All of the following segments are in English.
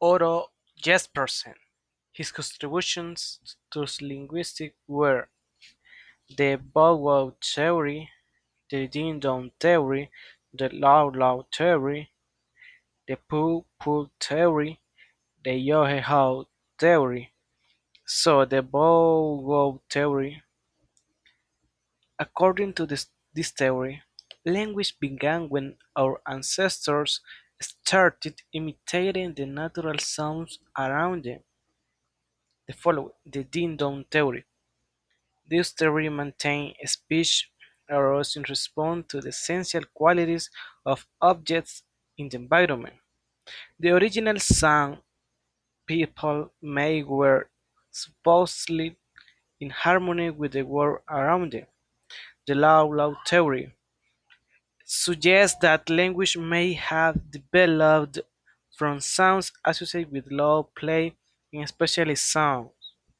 Otto Jespersen. His contributions to linguistics were the bow-wow theory, the ding-dong theory, the loud-loud theory, the pooh-pooh theory, the yo-hey-how theory. So the bow-wow theory, according to this theory, language began when our ancestors started imitating the natural sounds around them. The following, the ding-dong theory. This theory maintains speech arose in response to the essential qualities of objects in the environment. The original sound people made were supposedly in harmony with the world around them. The Loud theory suggests that language may have developed from sounds associated with loud play and especially sounds.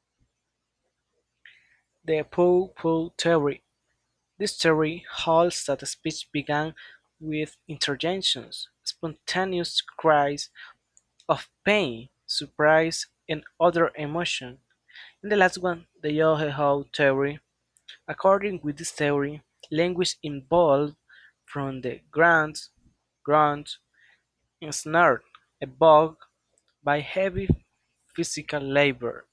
The pooh-pooh theory. This theory holds that speech began with interjections, spontaneous cries of pain, surprise, and other emotion. And the last one, the Yo-Ho theory. According with this theory, language evolved from the grunt, and snort, evoked by heavy physical labor.